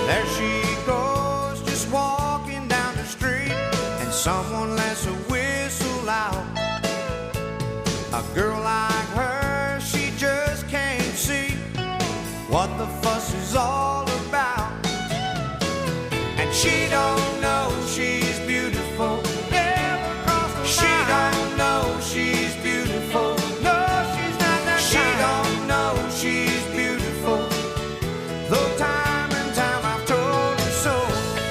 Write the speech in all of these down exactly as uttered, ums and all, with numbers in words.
There she goes, just walking down the street, and someone lets a whistle out. A girl like her, she just can't see what the fuss is all about. And she don't know she's beautiful. Never crossed her mind. She don't know she's beautiful. No, she's not that kind. She don't know she's beautiful. Though time and time I've told her so.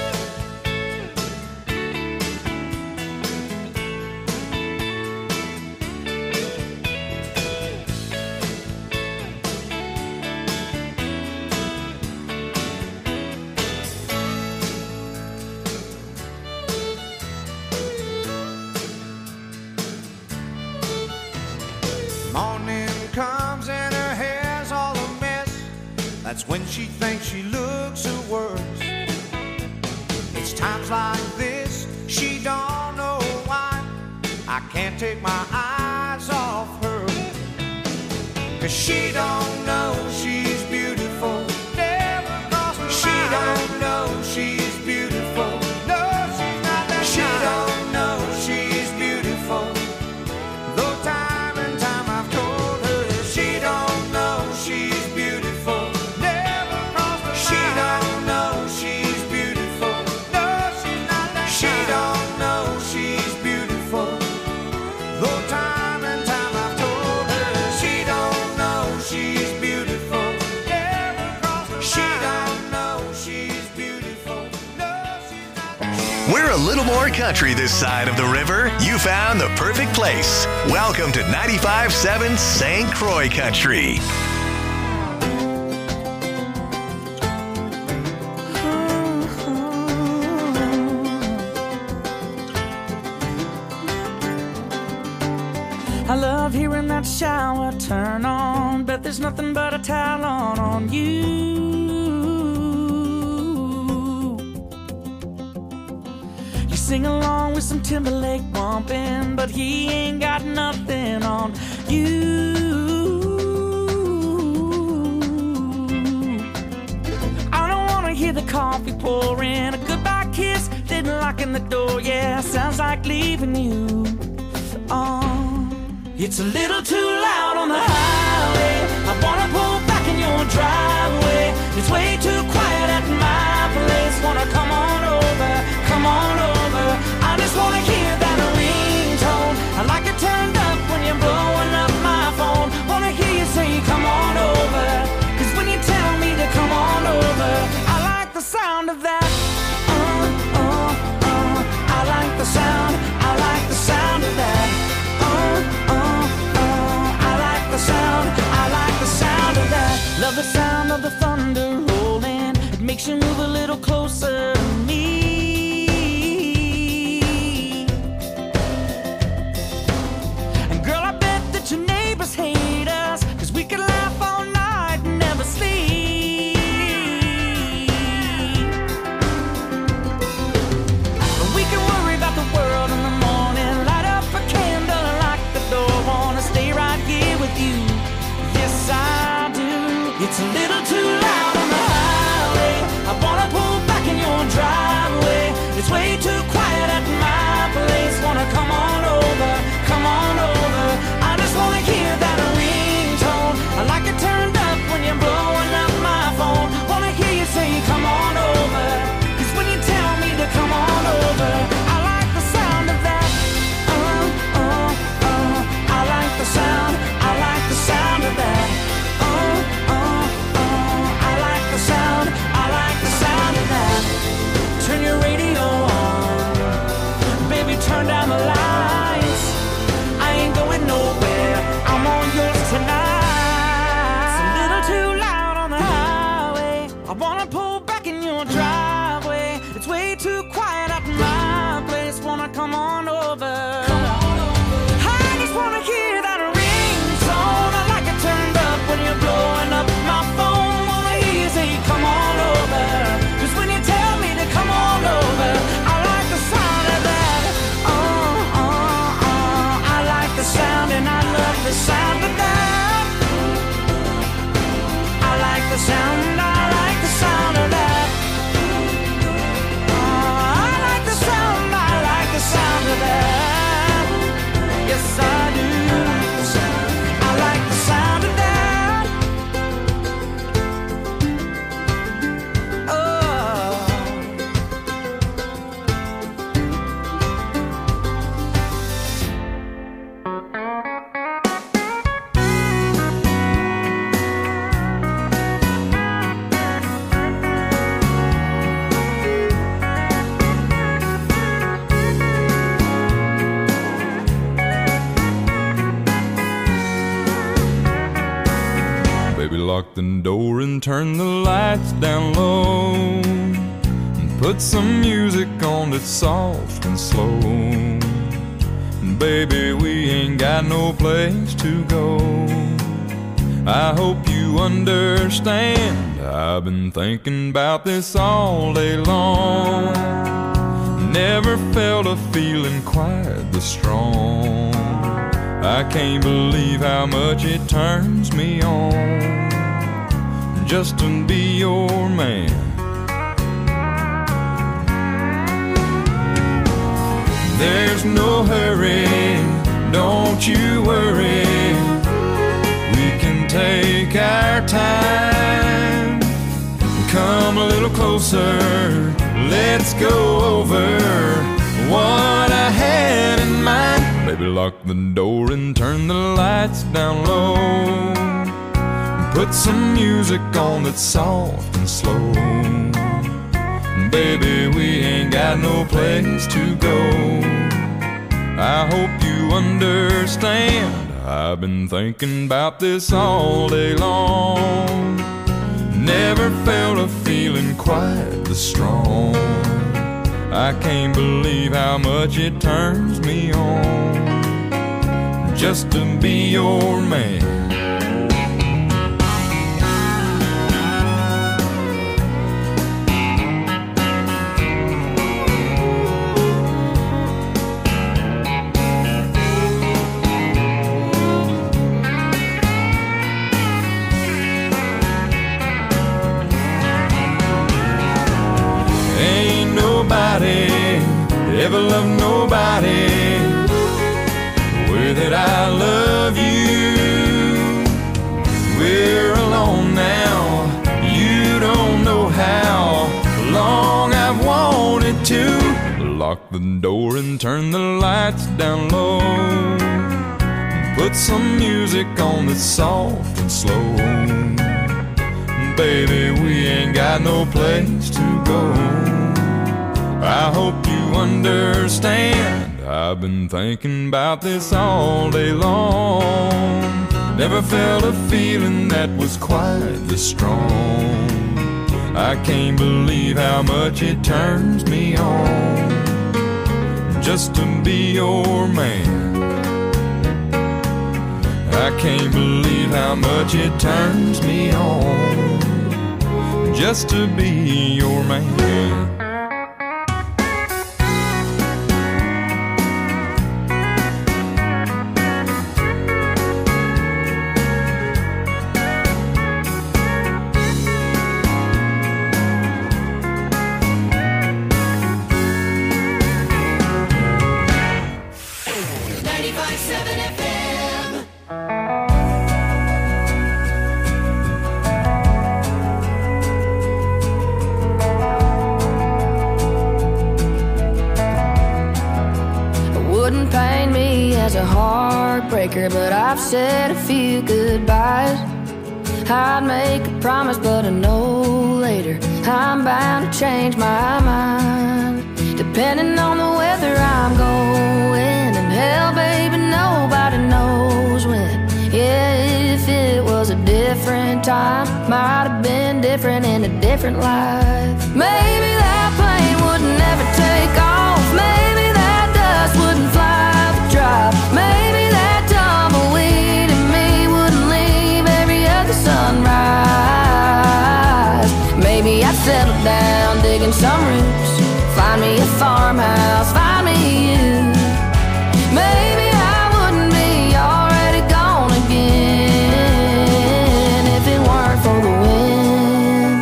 Morning comes and her hair's all a mess. That's when she thinks she looks her worst. It's times like this, she don't know why I can't take my eyes off her. Cause she don't know she's beautiful. Never crossed her mind. She don't know she's beautiful. No, she's not that kind. She don't know she's beautiful. Though time and time I've told her she don't know she's beautiful. Never crossed her mind. She don't know she's beautiful. No, she's not that kind. She don't know she's beautiful. Though time and time I've told her she don't know she's beautiful. Never crossed her mind. She don't know she's beautiful. No, she's not that kind. We're a little more country this side of the river. You found the perfect place. Welcome to ninety-five point seven Saint Croix Country. I love hearing that shower turn on, but there's nothing but a towel on on you. You sing along with some Timberlake bumping, but he ain't got nothing on you. I don't wanna hear the coffee pouring, a goodbye kiss, then locking the door. Yeah, sounds like leaving you. Oh, it's a little too loud on the highway. I wanna pull back in your driveway. It's way too quiet at my place. Wanna come on over, come on over. I just wanna hear that ringtone. I like it turned up when you're blowing up my phone. Wanna hear you say come on over. Cause when you tell me to come on over, I like the sound of that. Uh, uh, uh. I like the sound, I like the sound of that. Sound, I like the sound of that. Love the sound of the thunder rolling. It makes you move a little closer to me. And girl, I bet that your neighbors hate us, cause we could laugh all night and never sleep. But we can worry about the world in the morning. Light up a candle and lock the door. Wanna stay right here with you. Yes, I do. It's a little too loud on the highway. I wanna pull back in your driveway. It's way too quiet at my place. Wanna come on over, come on over. I just wanna hear that ringtone. I like it turned up when you're blowing up my phone. Wanna hear you say come on over. Cause when you tell me to come on over, I like the sound of that. Uh, uh, uh. I like the sound, I like the sound of that. Oh, oh, oh. lock the door and turn the lights down low, and put some music on that's soft and slow. And baby, we ain't got no place to go. I hope you understand, I've been thinking about this all day long. Never felt a feeling quite this strong. I can't believe how much it turns me on just to be your man. There's no hurry, don't you worry. We can take our time. Come a little closer, let's go over what I had in mind. Baby, lock the door and turn the lights down low, and put some music on that's soft and slow. Baby, we ain't got no place to go. I hope you understand, I've been thinking about this all day long. Never felt a feeling quite this strong. I can't believe how much it turns me on just to be your man. Ever loved nobody the way that I love you. We're alone now, you don't know how long I've wanted to. Lock the door and turn the lights down low, and put some music on that's soft and slow. Baby, we ain't got no place to go. I hope you understand, I've been thinking about this all day long. Never felt a feeling that was quite this strong. I can't believe how much it turns me on just to be your man. I can't believe how much it turns me on just to be your man. But I've said a few goodbyes. I'd make a promise, but I know later I'm bound to change my mind. Depending on the weather I'm going, and hell, baby, nobody knows when. Yeah, if it was a different time, might have been different in a different life. Maybe that plane would never take off. Maybe that dust wouldn't fly the drop. Maybe that tumbleweed in me wouldn't leave every other sunrise. Maybe I'd settle down digging some roots, find me a farmhouse, find me you. Maybe I wouldn't be already gone again if it weren't for the wind.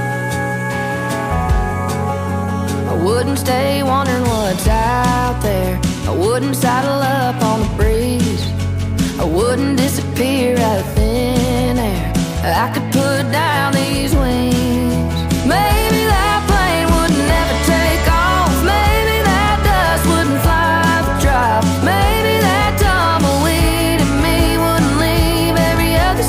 I wouldn't stay wondering what's out there. I wouldn't saddle up on the breeze. I wouldn't disappear out of thin air. I could put down these wings. Maybe that plane would never take off. Maybe that dust wouldn't fly the drop. Maybe that tumbleweed in me wouldn't leave every other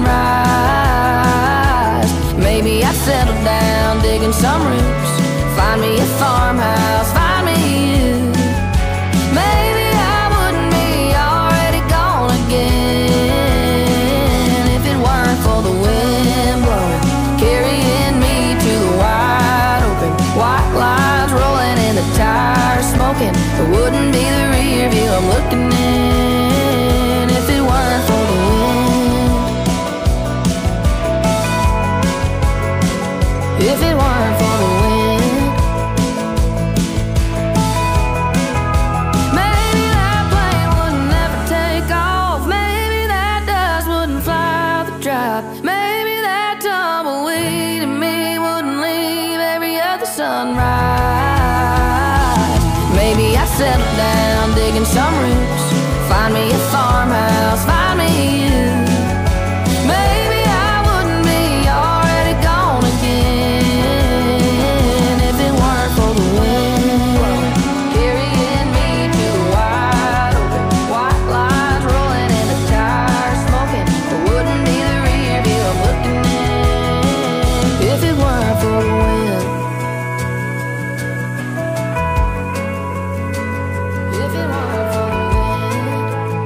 sunrise. Maybe I'd settle down digging some roots, find me a farmhouse, find me you. Maybe I wouldn't be already gone again if it weren't for the wind. if it weren't for the wind. Maybe that plane wouldn't never take off. Maybe that dust wouldn't fly the drop. Maybe that tumbleweed in me wouldn't leave every other sunrise. Maybe I'd settle down, digging some roots, find me a farmhouse, find me you. Maybe I wouldn't be already gone again if it weren't for the wind carrying me to the wide open, white lines rolling in the tires, smoking. It wouldn't be the rear view I'm looking in if it weren't for the wind. If it weren't for the wind.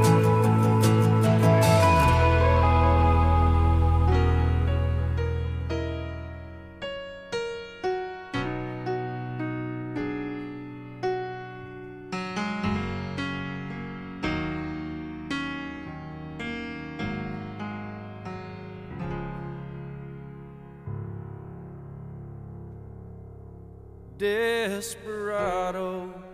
Desperado,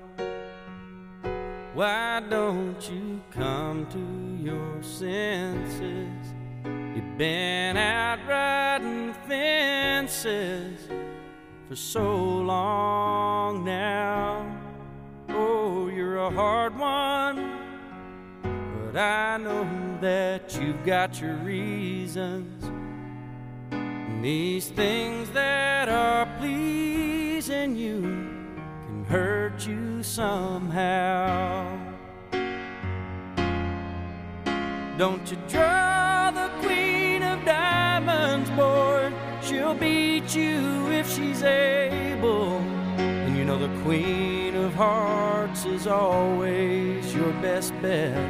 why don't you come to your senses? You've been out riding fences for so long now. Oh, you're a hard one, but I know that you've got your reasons. And these things that are pleasing you can hurt you somehow. Don't you draw the queen of diamonds, boy. She'll beat you if she's able. And you know the queen of hearts is always your best bet.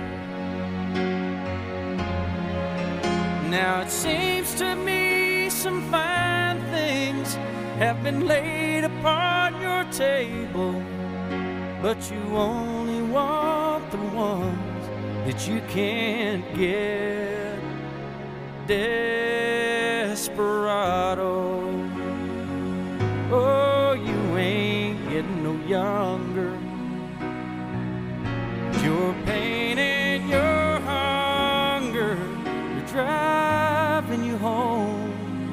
Now it seems to me some fine things have been laid upon your table, but you only want the ones that you can't get. Desperado, oh, you ain't getting no younger. Your pain and your hunger are driving you home.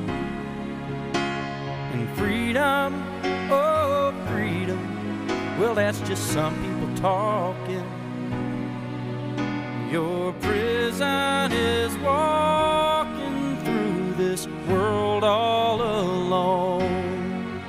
And freedom, oh, freedom, well, that's just some people talking. Your prison is walking through this world all alone.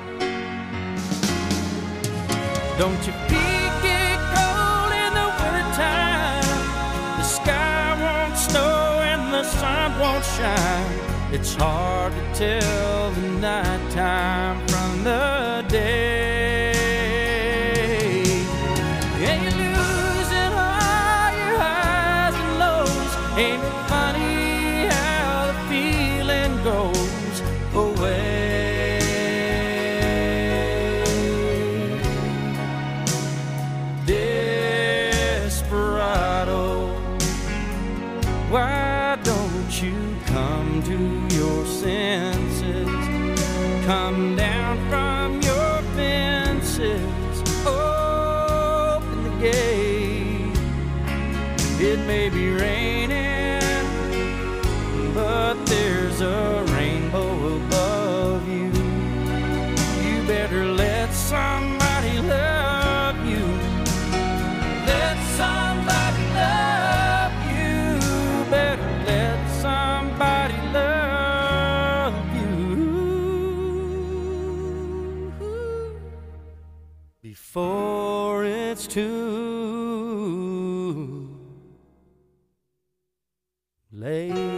Don't your feet get cold in the wintertime? The sky won't snow and the sun won't shine. It's hard to tell the nighttime from the day. And you're losing all your highs and lows. Ain't it funny how the feeling goes away? Desperado, why don't you come to your senses? Come down from your fences, open the gate. It may be raining, but there's a rainbow above you. You better let somebody love you. Let somebody love you. Better let somebody love you before it's too late.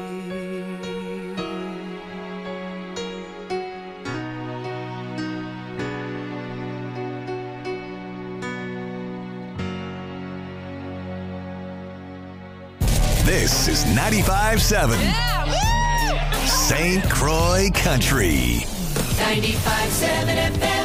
This is ninety-five seven Saint Croix Country. ninety-five seven F M.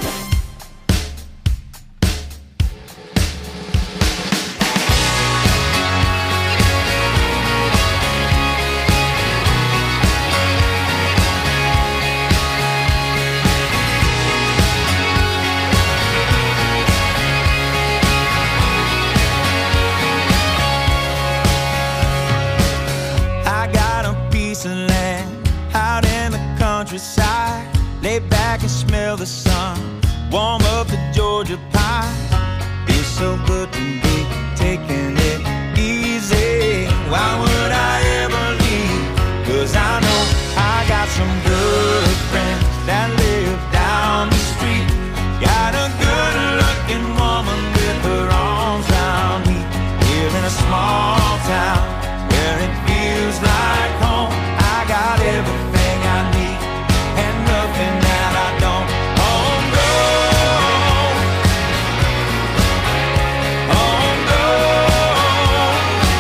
countryside, lay back and smell the sun, warm up the Georgia pie. Feels so good to be taking it easy. Why would I ever leave? 'Cause I know I got some good friends that live down the street. Got a good looking woman with her arms around me. Here in a small town where it feels like home. I got everything I need and nothing that I don't. Home grown, home grown.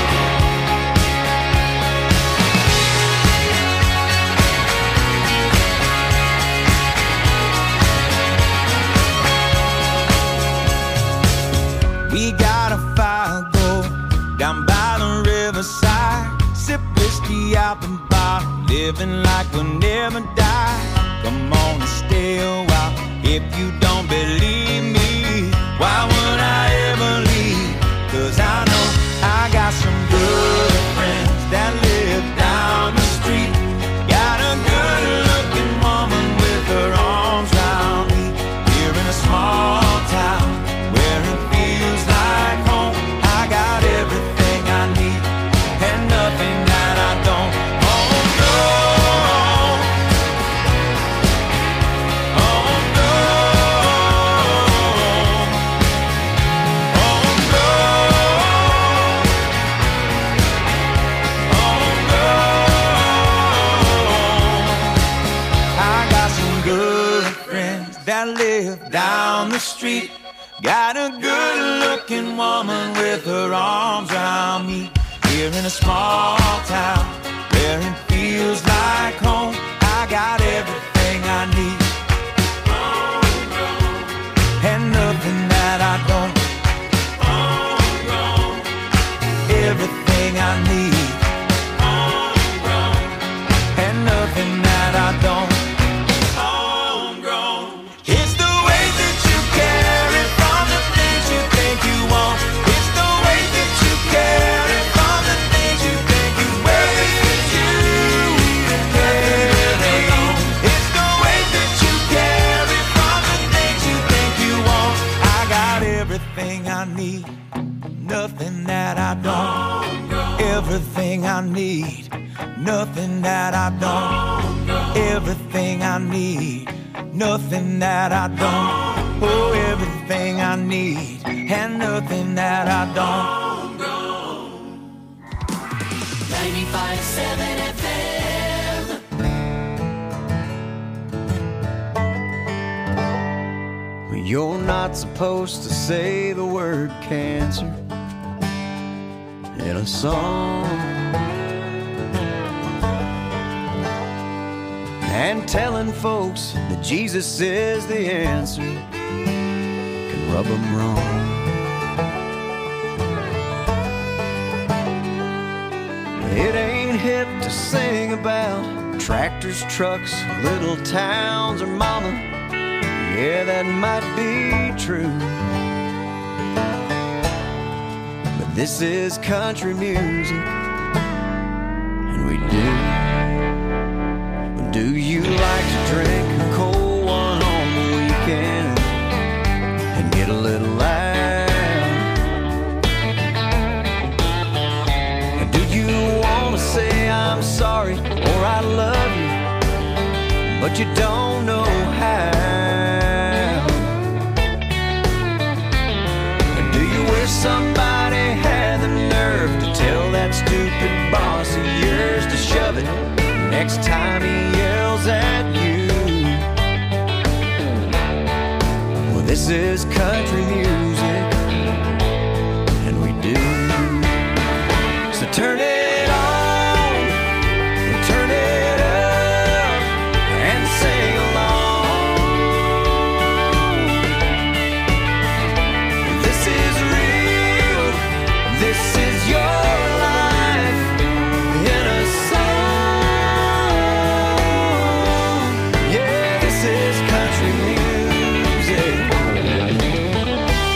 We got a fire go down by the riverside. Sip whiskey out the bar, living like we'll never die. Come on and stay a while if you don't believe me. Why would I ever leave? 'Cause I know I got some good friends that live down the street. Got a good looking woman with her arms round me. Here in a small town where it feels like home. I got everything I need and nothing that I don't. Oh no, oh no, oh no, oh no. I got some good friends that live down the street. Got a good looking woman with her arms around me. Here in a small town where it feels like home. I got everything I need and nothing that I don't. Everything I need and nothing that I don't. It's the way that you carry from the things you think you want. It's the way that you carry from the things you think you wear. It's you carry. It's the way that you carry from the things you think you want. I got everything I need, nothing that I don't. Everything I need, nothing that I don't. Everything I need, nothing that I don't. Oh, everything I need and nothing that I don't. ninety-five point seven F M. You're not supposed to say the word cancer in a song. And telling folks that Jesus is the answer can rub them wrong. It ain't hip to sing about tractors, trucks, little towns, or mama. Yeah, that might be true, but this is country music, and we do. Do you like to drink a cold one on the weekend and get a little loud? And do you want to say I'm sorry or I love you, but you don't know how? And do you wish somebody had the nerve to tell that stupid boss of yours to shove it next time he yells at you? Well, this is country music, and we do. So turn it on, turn it up, and sing along. This is real, this is your life in a song. Yeah, this is country music.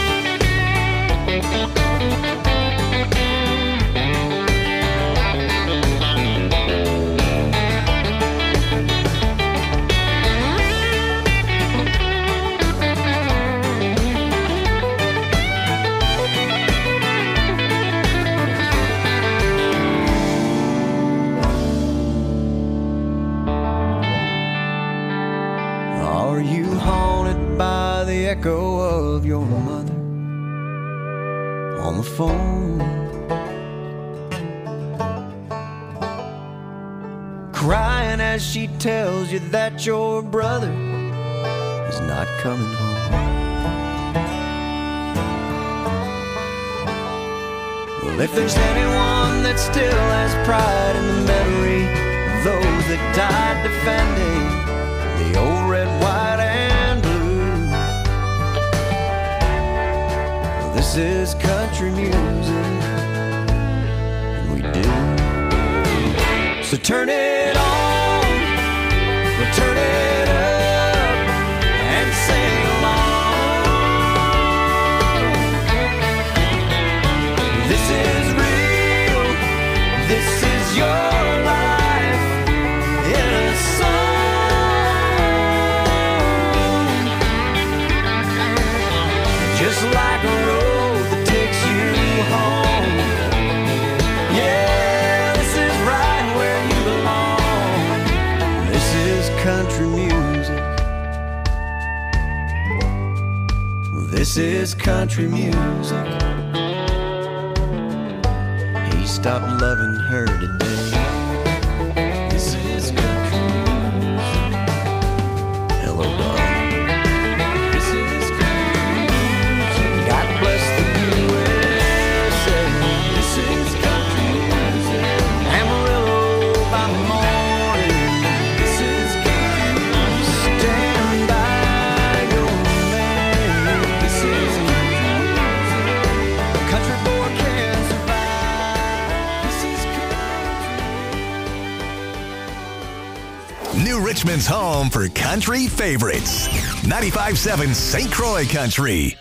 are you haunted by the echo of your mother on the phone, crying as she tells you that your brother is not coming home? Well, if there's anyone that still has pride in the memory of those that died defending the old red, white, and blue, well, this is country music, and we do. So turn it on, or turn it up, and sing along. This is real, this is your life in a song. Just like a road that takes you home. Yeah, this is right where you belong. This is country music. This is country music. He stopped loving her today. This is country music. Hello, darling. This is country music. God bless the U S A. This is country music. Amarillo by morning. This is country music. Stand by your man. This is country music. A country boy can survive. This is country. New Richmond's home for country favorites. ninety-five point seven Saint Croix Country.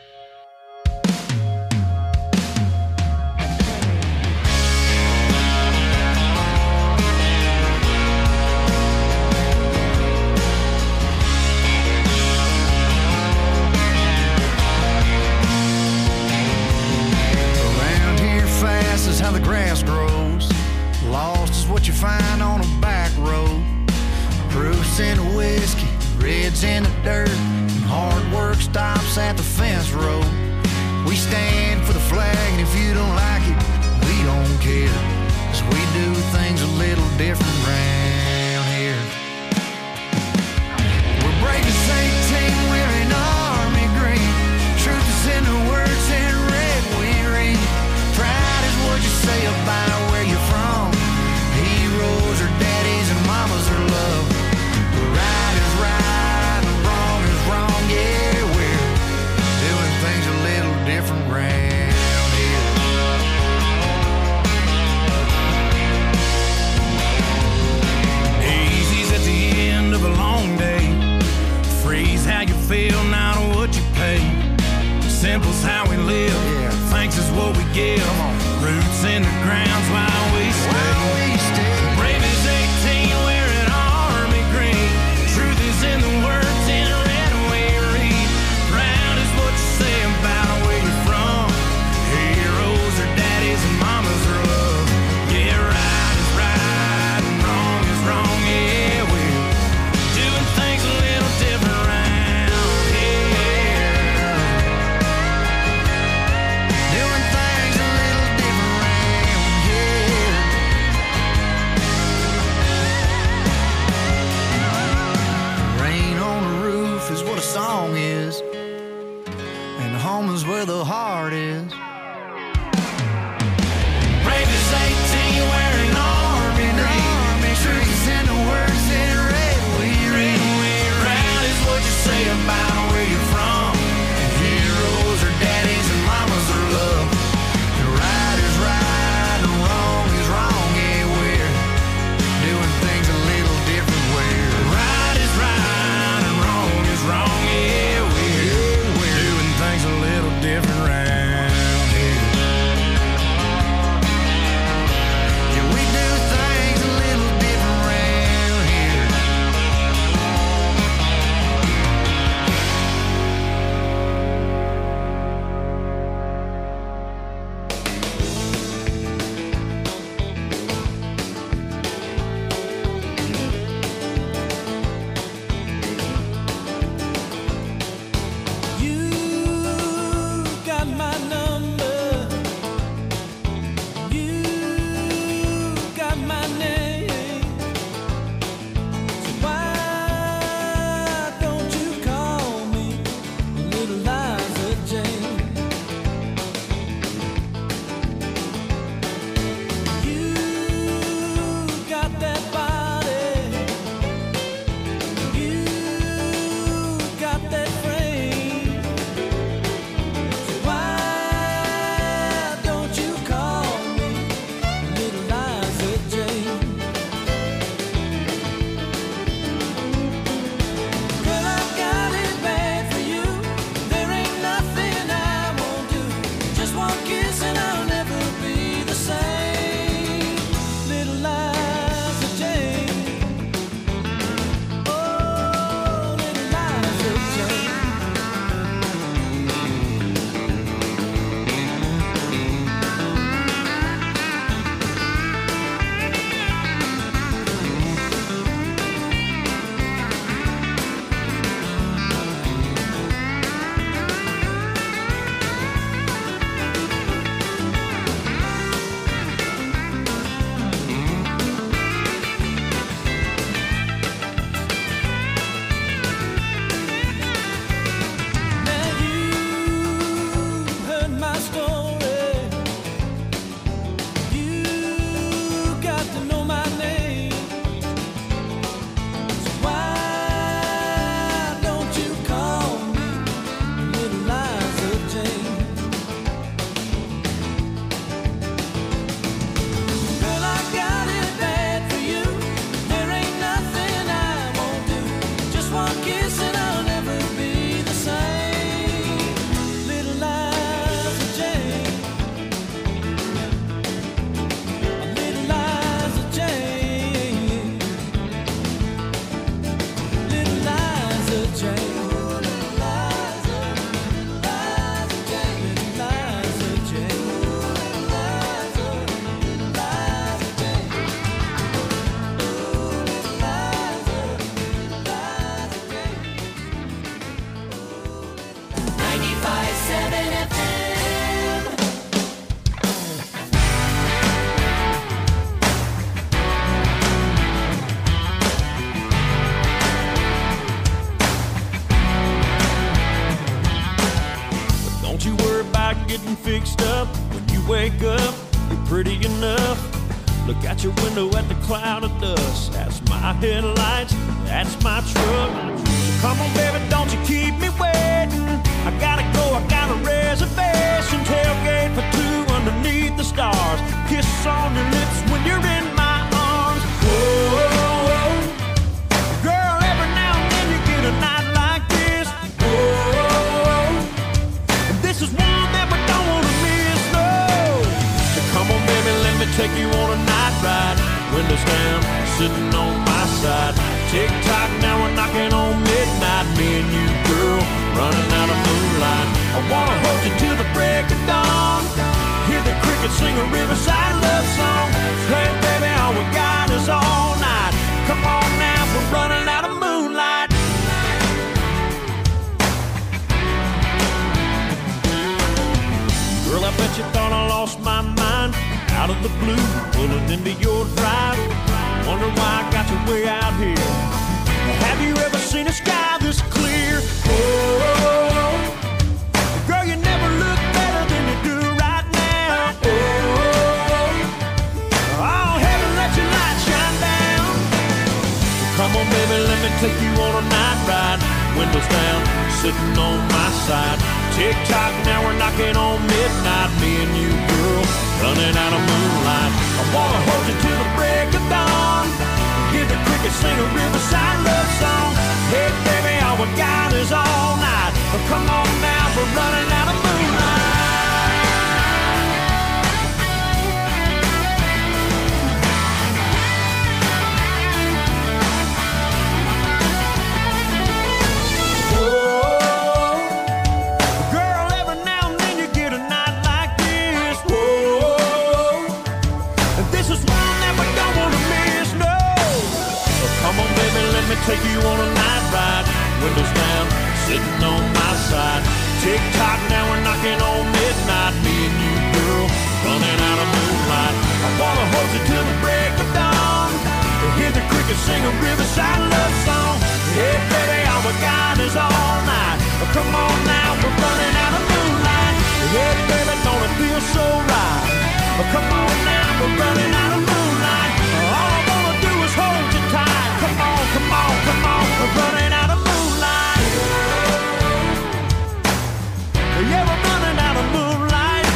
Around here fast is how the grass grows. Lost is what you find on a back road. Proofs in the whiskey, reds in the dirt, and hard work stops at the fence road. We stand for the flag, and if you don't like it, we don't care, 'cause we do things a little different round here. We're brave as eighteen, wearing army green. Truth is in the words in red we read. Pride is what you say about where you're from. Heroes are daddies and mamas are love. Right is right and wrong is wrong. Yeah, we're doing things a little different round here. Easy's at the end of a long day. Freeze how you feel, not what you pay. Simple's how we live. Thanks is what we give. Roots in the ground's why we stay. Brave as eighteen, wearing army green. Truth is in the words in red we read. Proud is what you say about where you're from. Heroes are daddies and mamas are love. Yeah, right is right and wrong is wrong. Yeah, we're doing things a little different round here. Doing things a little different round here. Rain on the roof is what a song is, and home is where the heart is. Brave as eighteen, wearing army green. Truth is in the words in red we read. Proud is what you say about where you're from. Heroes are daddies and mamas are love. Right is right and wrong is wrong. Yeah, we're doing things a little different. Where right is right and wrong is wrong. Yeah, we're doing things a little different. Right. fixed up. When you wake up, you're pretty enough. Look out your window at the cloud of dust. That's my headlights, that's my truck. So come on, baby, don't you keep me waiting. I gotta go, I got a reservation. Tailgate for two underneath the stars. Kiss on your lips when you're in my arms. Whoa, girl, every now and then you get a night like this. Whoa, and this is one that we don't want to miss, no. So come on, baby, let me take you on a night ride. Windows down, sitting on my side. Tick-tock, now we're knocking on midnight. Me and you, girl, running out of moonlight. I wanna hold you till the break of dawn. Hear the crickets sing a riverside love song. Hey, baby, all we got is all night. Come on now, we're running out of moonlight. Girl, I bet you thought I lost my mind. Out of the blue, pulling into your drive. Wonder why I got you way out here. Have you ever seen a sky this clear? Oh, girl, you never look better than you do right now. Oh, oh, heaven, let your light shine down. Come on, baby, let me take you on a night ride. Windows down, sitting on my side. Tick-tock, now we're knocking on midnight. Me and you, girl, running out of moonlight. I wanna hold you till the break of dawn. Hear the crickets sing a riverside love song. Hey, baby, all we got is all night. But come on now, we're running out of moonlight. Take you on a night ride, windows down, sitting on my side. Tick-tock, now we're knocking on midnight. Me and you, girl, running out of moonlight. I wanna hold you till the break of dawn. Hear the crickets sing a riverside love song. Hey, baby, all we got is all night. But come on now, we're running out of moonlight. Hey, baby, don't it feel so right? But come on now, we're running out of moonlight. All I wanna do is hold you tight. Come on, come on, come on, we're running out of moonlight. Yeah, we're running out of moonlight.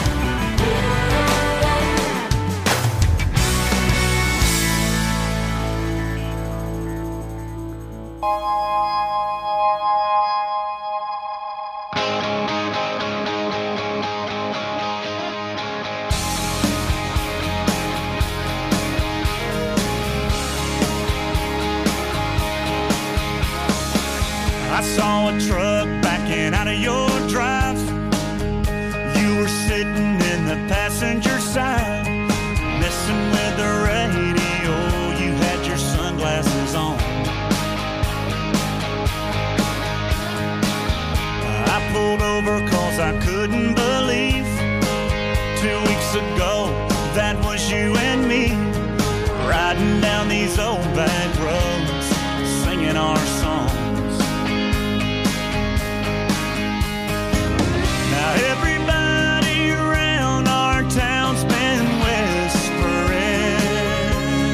I saw a truck backing out of your drive. You were sitting in the passenger side, messing with the radio. You had your sunglasses on. I pulled over cause I couldn't believe two weeks ago that was you and me, riding down these old back roads, singing our songs. Now everybody around our town's been whispering.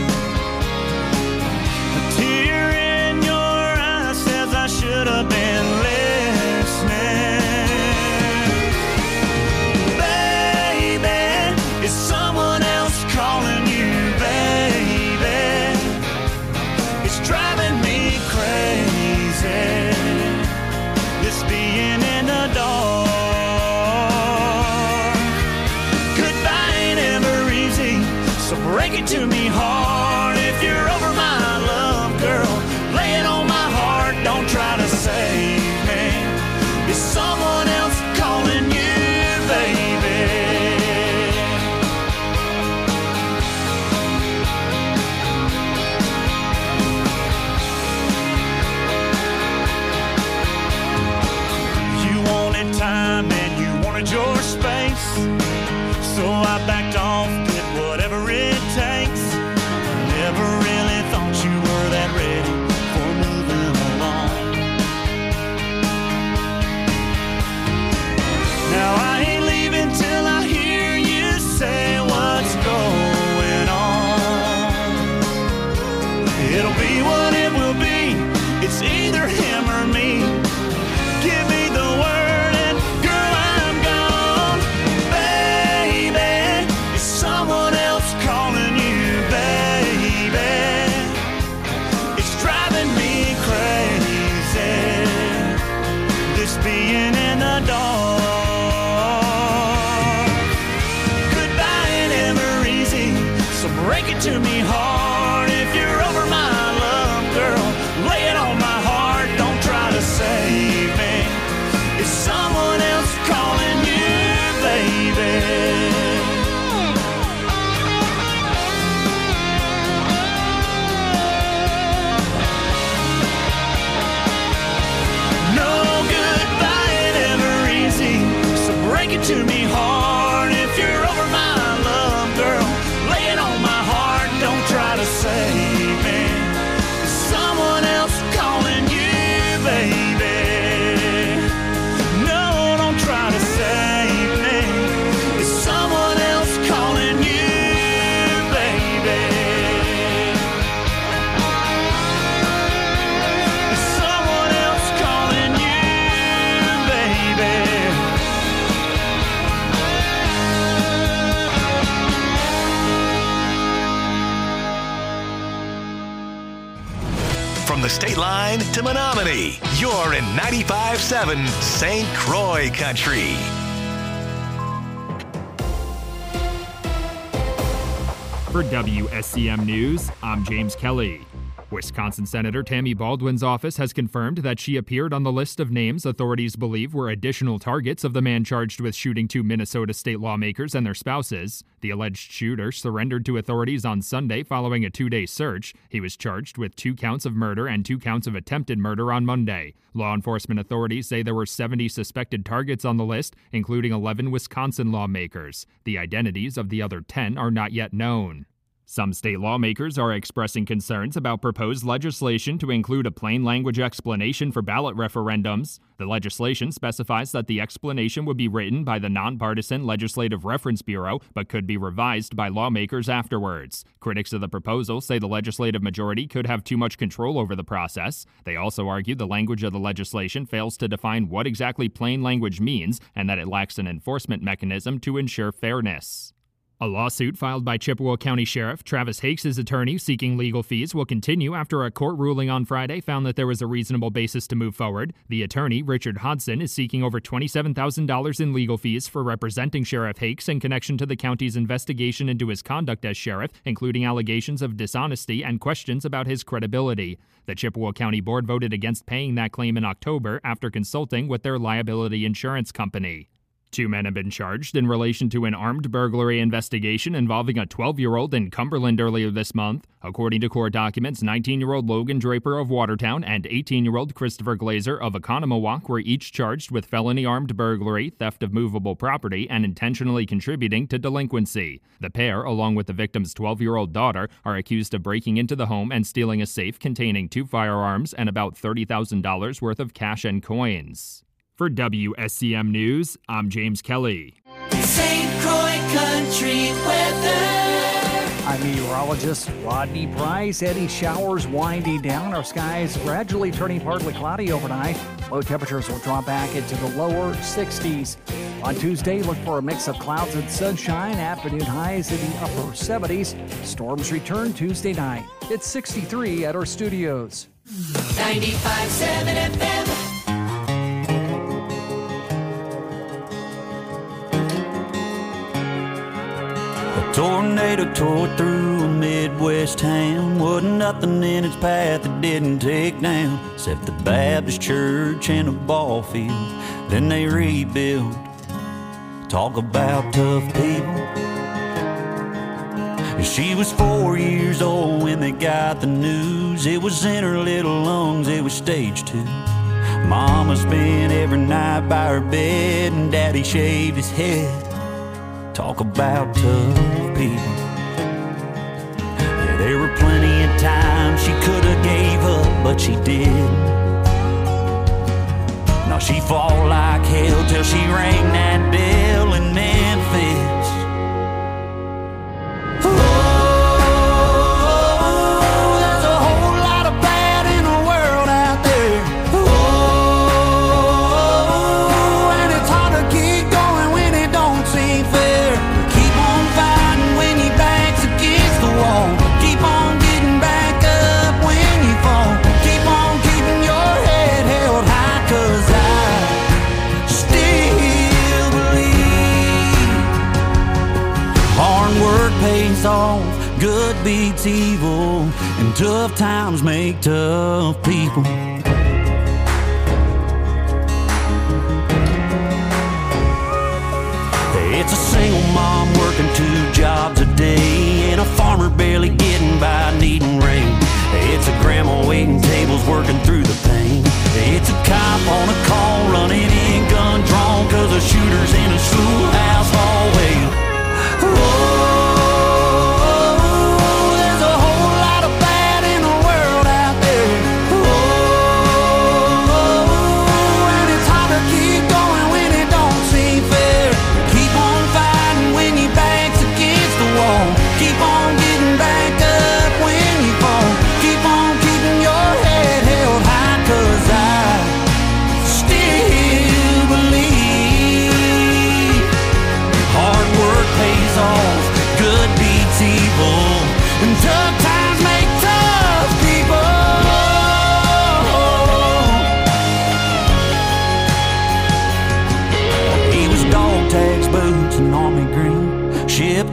A tear in your eye says I should have been listening. Baby, is someone else calling you, baby? It's driving me crazy, this being in the dark. So break it to me hard if you're over my love, girl. Lay it on my heart, don't try to save me. Is someone else calling you, baby? You wanted time and you wanted your space, so I backed off, did whatever it takes. Never really thought you were that ready for moving along. Now I ain't leaving till state line to Menominee. You're in ninety-five point seven Saint Croix Country. For W S C M News, I'm James Kelly. Wisconsin Senator Tammy Baldwin's office has confirmed that she appeared on the list of names authorities believe were additional targets of the man charged with shooting two Minnesota state lawmakers and their spouses. The alleged shooter surrendered to authorities on Sunday following a two-day search. He was charged with two counts of murder and two counts of attempted murder on Monday. Law enforcement authorities say there were seventy suspected targets on the list, including eleven Wisconsin lawmakers. The identities of the other ten are not yet known. Some state lawmakers are expressing concerns about proposed legislation to include a plain language explanation for ballot referendums. The legislation specifies that the explanation would be written by the Nonpartisan Legislative Reference Bureau, but could be revised by lawmakers afterwards. Critics of the proposal say the legislative majority could have too much control over the process. They also argue the language of the legislation fails to define what exactly plain language means and that it lacks an enforcement mechanism to ensure fairness. A lawsuit filed by Chippewa County Sheriff Travis Hakes' attorney seeking legal fees will continue after a court ruling on Friday found that there was a reasonable basis to move forward. The attorney, Richard Hodson, is seeking over twenty-seven thousand dollars in legal fees for representing Sheriff Hakes in connection to the county's investigation into his conduct as sheriff, including allegations of dishonesty and questions about his credibility. The Chippewa County Board voted against paying that claim in October after consulting with their liability insurance company. Two men have been charged in relation to an armed burglary investigation involving a twelve-year-old in Cumberland earlier this month. According to court documents, nineteen-year-old Logan Draper of Watertown and eighteen-year-old Christopher Glazer of Oconomowoc were each charged with felony armed burglary, theft of movable property, and intentionally contributing to delinquency. The pair, along with the victim's twelve-year-old daughter, are accused of breaking into the home and stealing a safe containing two firearms and about thirty thousand dollars worth of cash and coins. For W S C M News, I'm James Kelly. Saint Croix Country weather. I'm meteorologist Rodney Price. Heavy showers winding down. Our skies gradually turning partly cloudy overnight. Low temperatures will drop back into the lower sixties. On Tuesday, look for a mix of clouds and sunshine. Afternoon highs in the upper seventies. Storms return Tuesday night. It's sixty-three at our studios. ninety-five point seven F M. Tornado tore through a Midwest town. Wasn't nothing in its path that didn't take down, except the Baptist church and a ball field. Then they rebuilt. Talk about tough people. She was four years old when they got the news. It was in her little lungs, it was stage two. Mama spent every night by her bed, and Daddy shaved his head. Talk about tough people. Yeah, there were plenty of times she could have gave up, but she didn't. Now she fought like hell till she rang that bell in Memphis. Oh, there's a whole lot of bad in the world out there. Oh, and it's hard to keep going when it don't seem fair. Keep on getting back up when you fall. Keep on keeping your head held high, 'cause I still believe hard work pays off, good beats evil, and tough times make tough people. It's a single mom working two jobs a day, and a farmer barely getting by needing rain. It's a grandma waiting tables working through the pain. It's a cop on a call running in gun drawn, 'cause a shooter's in a schoolhouse hallway. Oh, there's a whole lot of bad in the world out there. Oh, and it's hard to keep going when it don't seem fair. Keep on fighting when your back's against the wall. Keep on getting back up when you fall. Keep on keeping your head held high.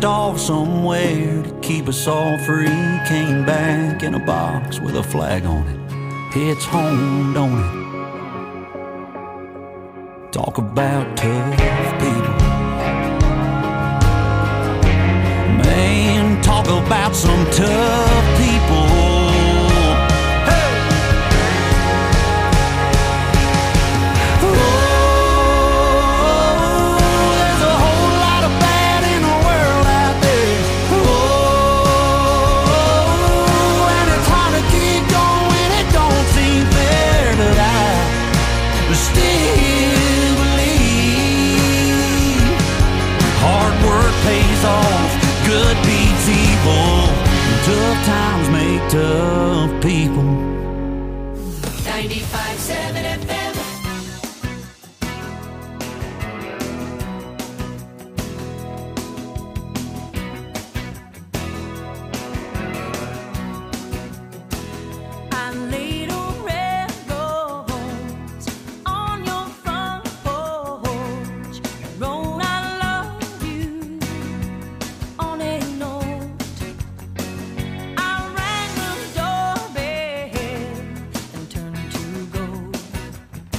sneaked off somewhere to keep us all free. Came back in a box with a flag on it. It's home, don't it? Talk about tough people. Man, talk about some tough people. Hey! Oh, there's a whole lot of bad in the world out there. Oh, and it's hard to keep going. It don't seem fair, but I still believe hard work pays off. Good beats evil. Tough times make tough people. ninety-five seven F M. I laid a red rose on your front porch. Wrote I love you on a note. I rang the doorbell and turned to go.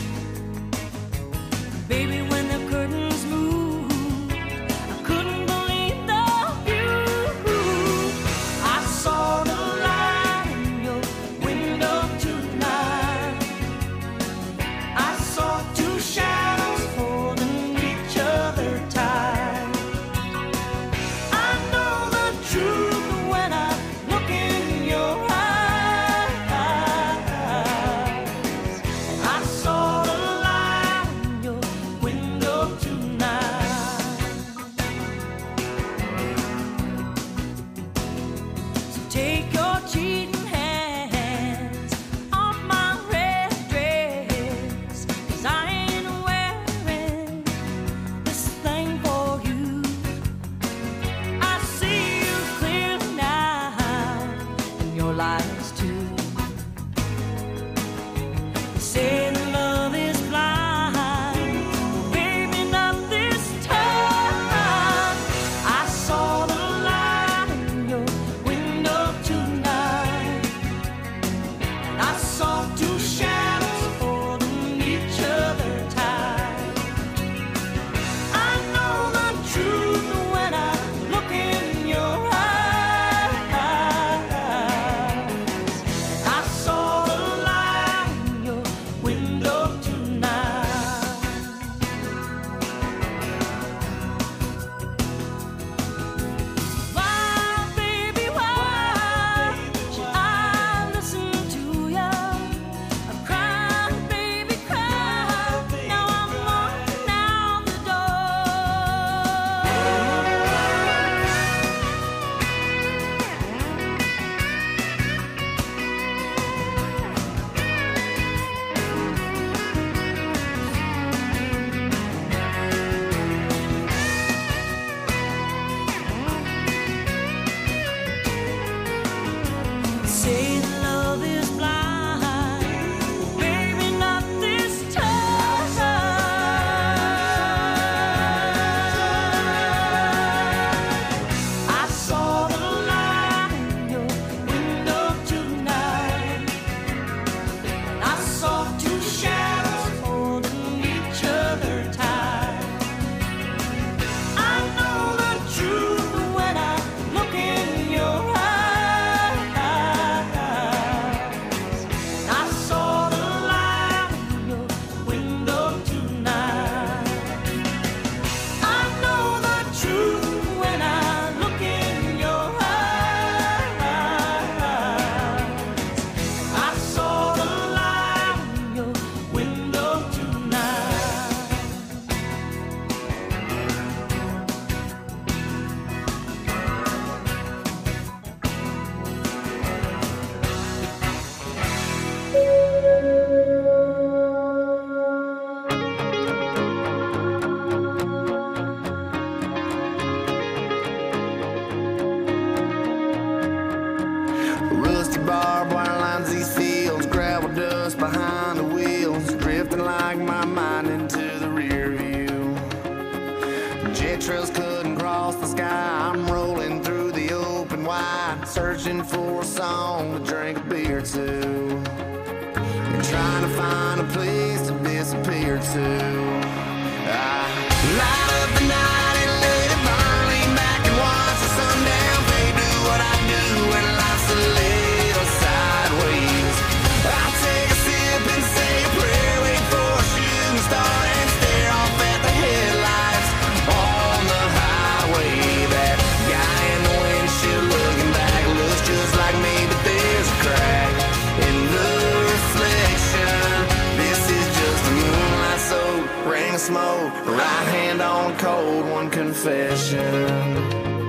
or two, and trying to find a place to disappear to. I light up the night and let it burn, lean back and watch the sundown fade. Do what I do when life's a little sideways. I take a sip and say a prayer, wait for a shooting star and stare off at the headlights on the highway. That guy in the windshield looking back looks just like me, but there's a crack in the reflection. This is just a moonlight soaked ring of smoke, right hand on a cold one confession.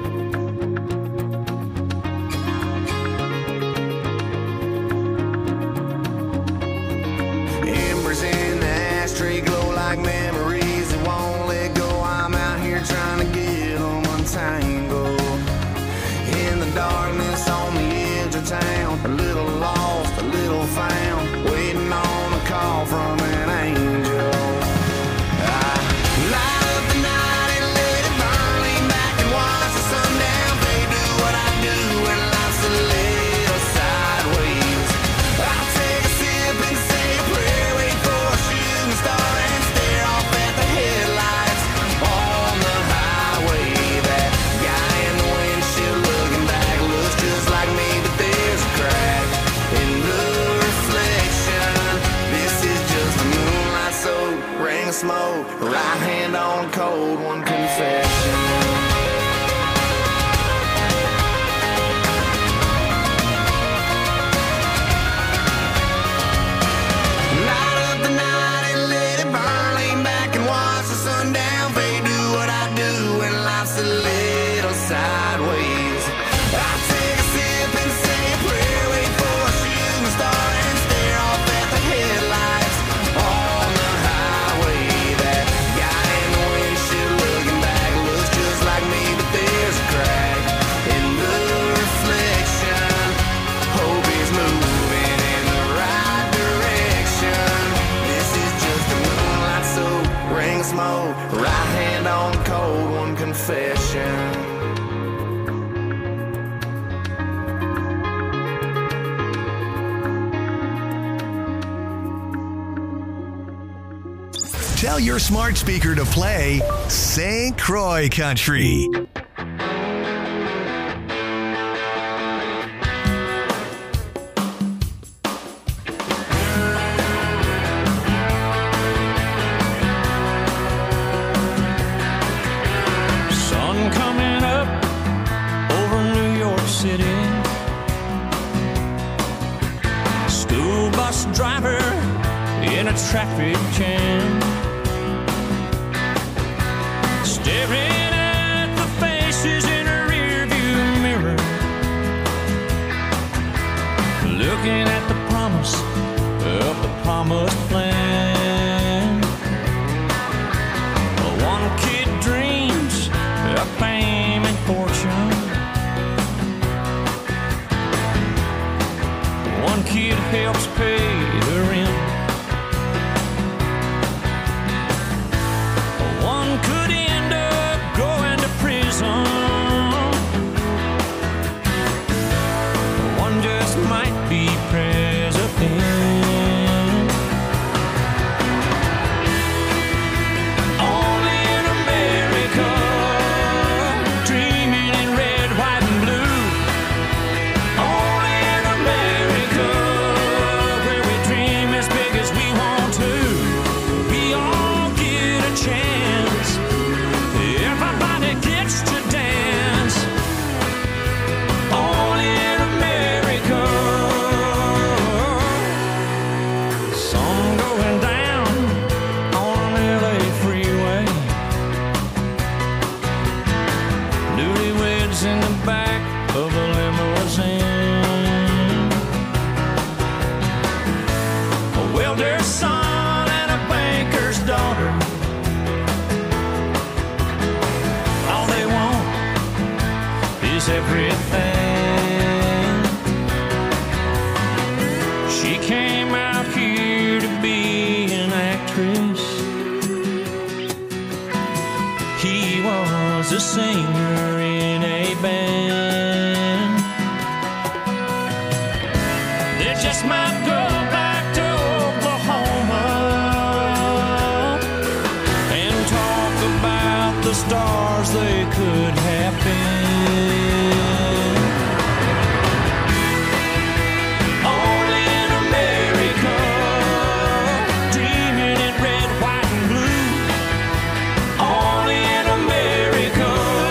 In the ashtray glow like memories that won't let go. I'm out here trying to get them untangled. In the darkness on the edge of town, a little lost, a little found, waiting on a call from an angel. I light up the night and let it burn, lean back and watch the sundown fade. Do what I do when life's a little sideways. I take a sip and say a prayer, wait for a shooting star and stare off at the headlights on the highway. That guy in the windshield looking back looks just like me, but there's a crack in the reflection. This is just a moonlight soaked ring of smoke, right hand on a cold one confession. Light up the night and let it burn, lean back and watch the sundown fade. Do what I do when life's a little sideways. I take a sip and say a prayer, wait for a shooting star and stare off at the headlights on the highway. That guy in the windshield looking back looks just like me, but there's a crack in the reflection. Hope he's moving in the right direction. This is just a moonlight soaked ring of smoke, right hand on cold one confession. Tell your smart speaker to play Saint Croix Country. Sun coming up over New York City. School bus driver in a traffic jam, staring at the faces in a rearview mirror, looking at the promise of the promised plan. One kid dreams of fame and fortune. One kid helps pay the rent. One could end up going to prison. One just might be president. Only in America, dreaming in red, white, and blue. Only in America, where we dream as big as we want to. We all get a chance. Everybody gets to dance. Only in America. Sun going down on an L A freeway. Newlyweds in the back of a limousine. A welder's son and a banker's daughter. All they want is everything. She came out here to be an actress. He was a singer in a band. They're just say could happen. Only in America, dreaming in red, white, and blue. Only in America.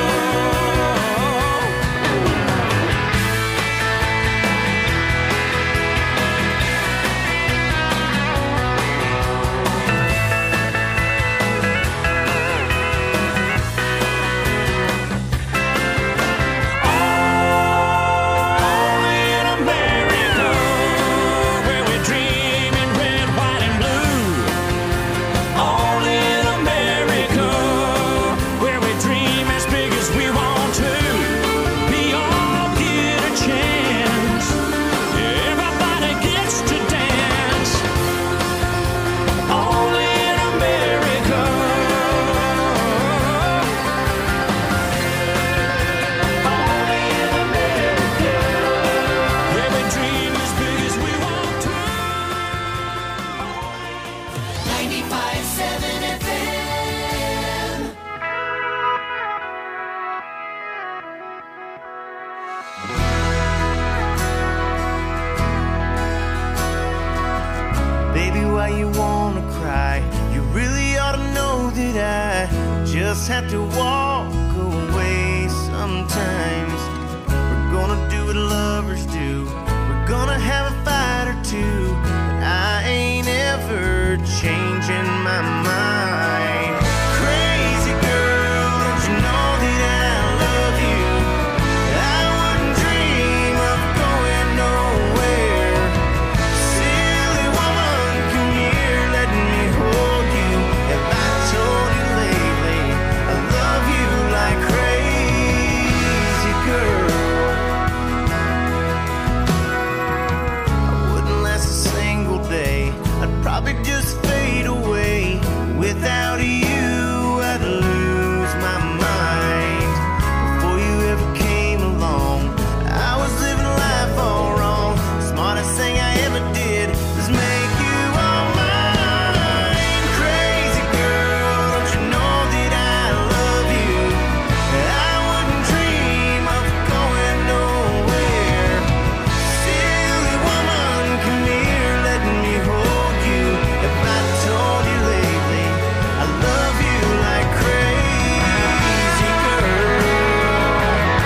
Just have to walk away sometimes. We're gonna do what lovers do. We're gonna have a fight or two, but I ain't ever changing my mind. Crazy girl, don't you know that I love you? I wouldn't dream of going nowhere. Silly woman, come here, let me hold you. If I told you lately I love you like crazy girl, I wouldn't last a single day. I'd probably just fade away. Without you, I'd lose my mind. Before you ever came along, I was living life all wrong. The smartest thing I ever did was make you all mine. Crazy girl, don't you know that I love you? I wouldn't dream of going nowhere. Silly woman, come here, let me hold you. If I told you lately I love you like crazy girl.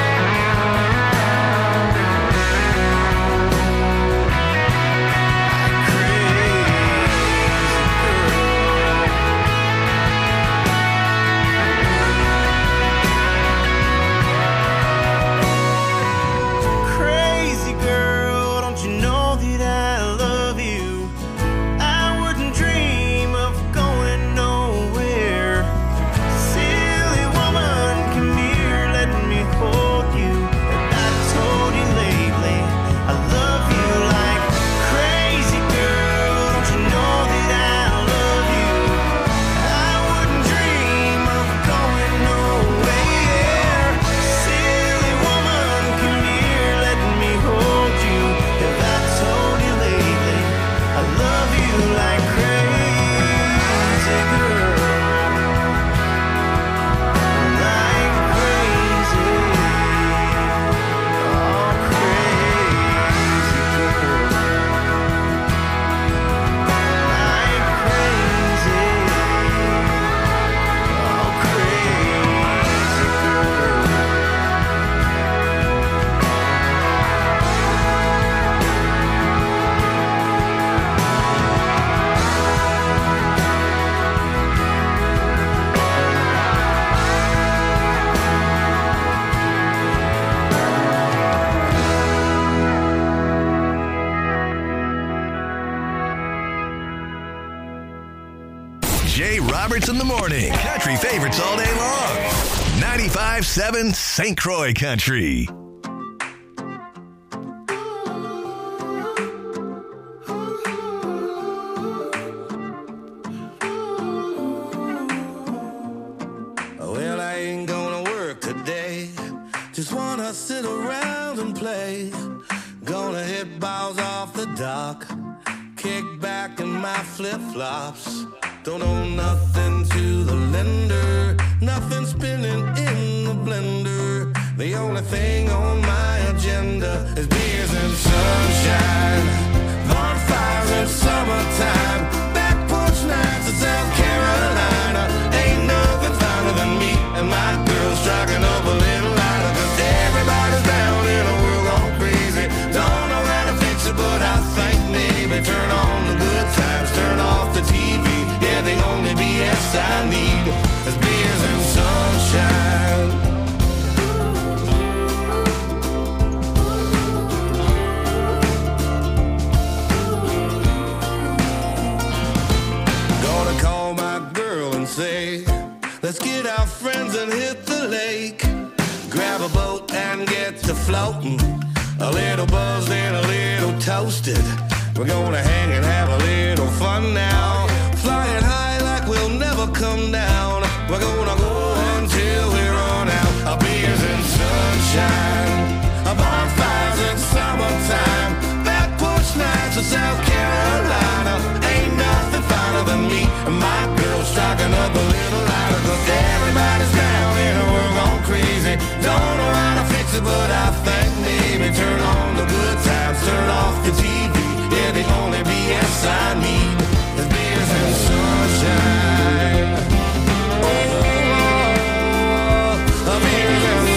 Crazy girl, don't you know that I love you? I wouldn't dream of going nowhere. Silly woman, come here, let me hold you. If I told you lately I love you like crazy girl, don't you know that I love you? I wouldn't dream of going nowhere. Silly woman, come here, let me hold you. If I told you lately I love you like crazy girl, like crazy, oh crazy girl, like crazy, oh crazy girl. Jay Roberts in the morning. Country favorites all day long. ninety-five point seven Saint Croix Country. Well, I ain't gonna work today. Just wanna sit around and play. Gonna hit balls off the dock. Kick back in my flip-flops. Don't owe nothing to the lender. Nothing spinning in blender. The only thing on my agenda is beers and sunshine, bonfires in summertime, back porch nights in South Carolina. Ain't nothing finer than me and my girl striking up a little lighter. Cause everybody's down in a world gone crazy. Don't know how to fix it, but I think maybe turn on the good times, turn off the T V. Yeah, the only B S I need is beers and sunshine. Gonna call my girl and say, let's get our friends and hit the lake. Grab a boat and get to floating. A little buzzed and a little toasted. We're gonna hang and have a little fun now. Flying high like we'll never come down. We're gonna go until we run out. Our beers and sunshine, our bonfires in summertime, back porch nights in South Carolina. Ain't nothing finer than me and my girl striking up a little lighter. Cause everybody's down in a world gone crazy. Don't know how to fix it, but I think maybe turn on the good times, turn off the T V. Yeah, the only B S I need is beers and sunshine. Oh, oh, beers and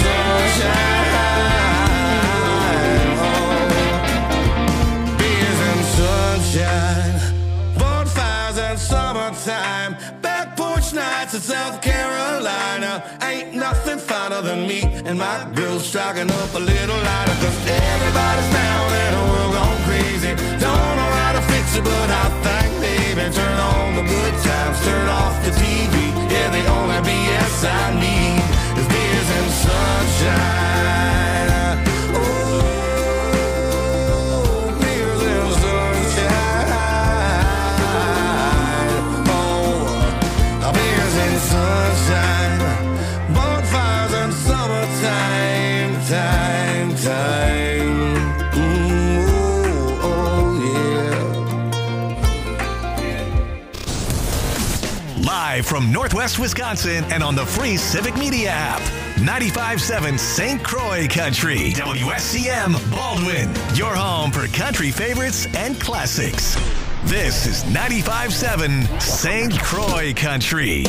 sunshine. Oh, beers and sunshine, bonfires and summertime, back porch nights in South Carolina. Ain't nothing finer than me and my girl striking up a little lighter. Cause everybody's down in a world gone crazy. Don't know how to fix it, but I think maybe turn on the good times, turn off the T V. Yeah, the only B S I need is beers and sunshine. Oh, beers and sunshine. Oh, beers and sunshine, bonfires and summertime, time, time. Ooh, oh, yeah. Live from Northwest Wisconsin and on the free Civic Media app. ninety-five point seven Saint Croix Country. W S C M Baldwin. Your home for country favorites and classics. This is ninety-five point seven Saint Croix Country.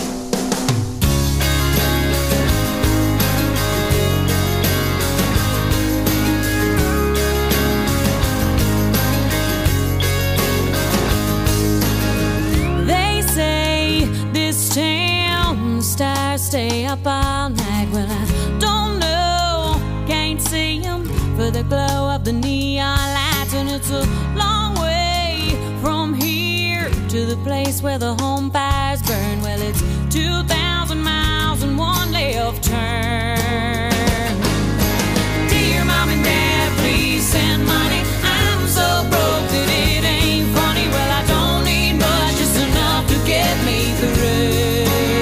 They say this town stars stay up all night. Well, I don't know, can't see them for the glow of the neon lights. And it's a long way from here to the place where the home fires burn. Well, it's two thousand miles and one left turn. Dear Mom and Dad, please send money. I'm so broke that it ain't funny. Well, I don't need much, just enough to get me through.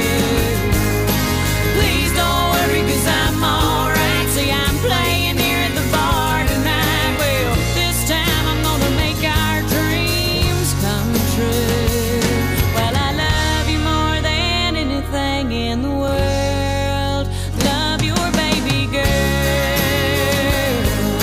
Please don't worry, cause I'm alright. See, I'm playing here at the bar tonight. Well, this time I'm gonna make our dreams come true. Well, I love you more than anything in the world. Love your baby girl.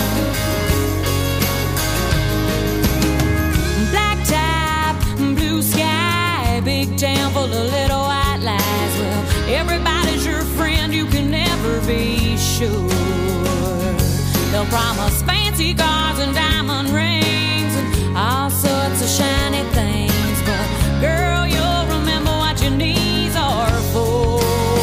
Black top, blue sky, big town full of little white lies. Well, everybody's your friend, you can never be sure. They'll promise fancy cars and diamond rings and all sorts of shiny things. But girl, you'll remember what you need